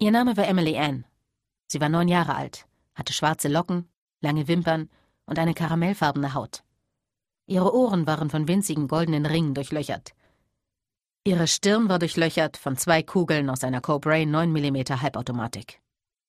Ihr Name war Emily Ann. Sie war 9 Jahre alt, hatte schwarze Locken, lange Wimpern und eine karamellfarbene Haut. Ihre Ohren waren von winzigen goldenen Ringen durchlöchert. Ihre Stirn war durchlöchert von 2 Kugeln aus einer Cobrain 9 mm Halbautomatik.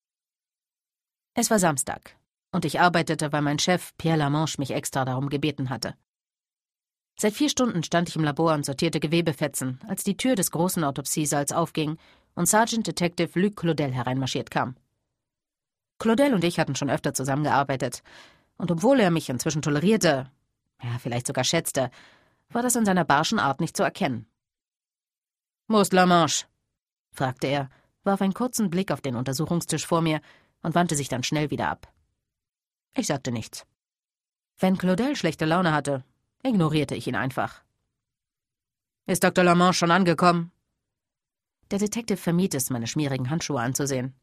Es war Samstag, und ich arbeitete, weil mein Chef Pierre Lamanche mich extra darum gebeten hatte. Seit 4 Stunden stand ich im Labor und sortierte Gewebefetzen, als die Tür des großen Autopsiesaals aufging und Sergeant Detective Luc Claudel hereinmarschiert kam. Claudel und ich hatten schon öfter zusammengearbeitet, und obwohl er mich inzwischen tolerierte, ja, vielleicht sogar schätzte, war das an seiner barschen Art nicht zu erkennen. »Wo ist Lamanche?« fragte er, warf einen kurzen Blick auf den Untersuchungstisch vor mir und wandte sich dann schnell wieder ab. Ich sagte nichts. Wenn Claudel schlechte Laune hatte, ignorierte ich ihn einfach. »Ist Dr. Lamanche schon angekommen?« Der Detective vermied es, meine schmierigen Handschuhe anzusehen.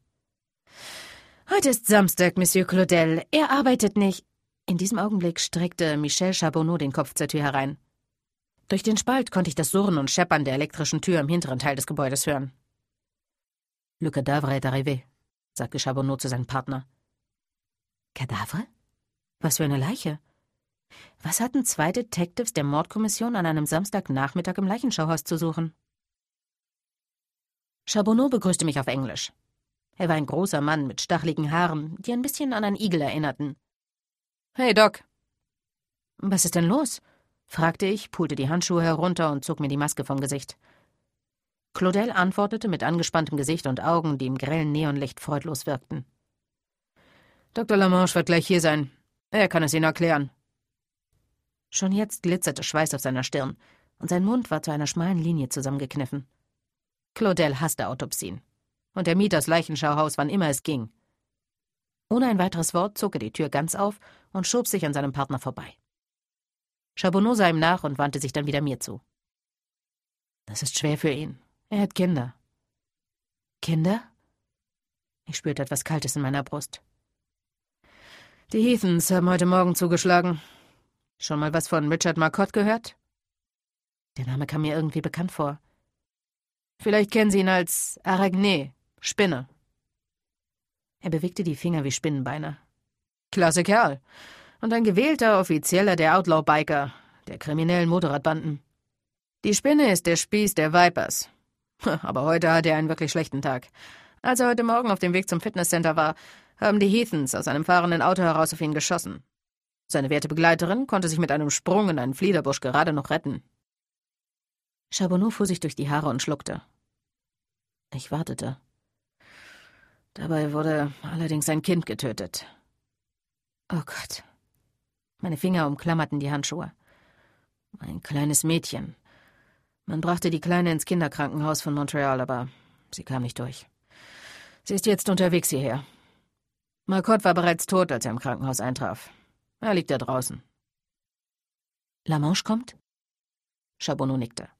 »Heute ist Samstag, Monsieur Claudel. Er arbeitet nicht.« In diesem Augenblick streckte Michel Charbonneau den Kopf zur Tür herein. Durch den Spalt konnte ich das Surren und Scheppern der elektrischen Tür im hinteren Teil des Gebäudes hören. »Le cadavre est arrivé«, sagte Charbonneau zu seinem Partner. »Kadavre? Was für eine Leiche? Was hatten 2 Detectives der Mordkommission an einem Samstagnachmittag im Leichenschauhaus zu suchen?« Charbonneau begrüßte mich auf Englisch. Er war ein großer Mann mit stacheligen Haaren, die ein bisschen an einen Igel erinnerten. »Hey, Doc!« »Was ist denn los?« fragte ich, pulte die Handschuhe herunter und zog mir die Maske vom Gesicht. Claudel antwortete mit angespanntem Gesicht und Augen, die im grellen Neonlicht freudlos wirkten. »Dr. Lamanche wird gleich hier sein. Er kann es Ihnen erklären.« Schon jetzt glitzerte Schweiß auf seiner Stirn, und sein Mund war zu einer schmalen Linie zusammengekniffen. Claudel hasste Autopsien, und er mied das Leichenschauhaus, wann immer es ging. Ohne ein weiteres Wort zog er die Tür ganz auf und schob sich an seinem Partner vorbei. Charbonneau sah ihm nach und wandte sich dann wieder mir zu. »Das ist schwer für ihn. Er hat Kinder.« »Kinder?« Ich spürte etwas Kaltes in meiner Brust. »Die Heathens haben heute Morgen zugeschlagen. Schon mal was von Richard Marcotte gehört?« Der Name kam mir irgendwie bekannt vor. »Vielleicht kennen Sie ihn als Araignée, Spinne.« Er bewegte die Finger wie Spinnenbeine. »Klasse Kerl. Und ein gewählter Offizieller der Outlaw-Biker, der kriminellen Motorradbanden. Die Spinne ist der Spieß der Vipers. Aber heute hatte er einen wirklich schlechten Tag. Als er heute Morgen auf dem Weg zum Fitnesscenter war, haben die Heathens aus einem fahrenden Auto heraus auf ihn geschossen. Seine werte Begleiterin konnte sich mit einem Sprung in einen Fliederbusch gerade noch retten.« Charbonneau fuhr sich durch die Haare und schluckte. Ich wartete. Dabei wurde allerdings ein Kind getötet. Oh Gott. Meine Finger umklammerten die Handschuhe. Ein kleines Mädchen. Man brachte die Kleine ins Kinderkrankenhaus von Montreal, aber sie kam nicht durch. Sie ist jetzt unterwegs hierher. Marcotte war bereits tot, als er im Krankenhaus eintraf. Er liegt da draußen. Lamanche kommt? Charbonneau nickte.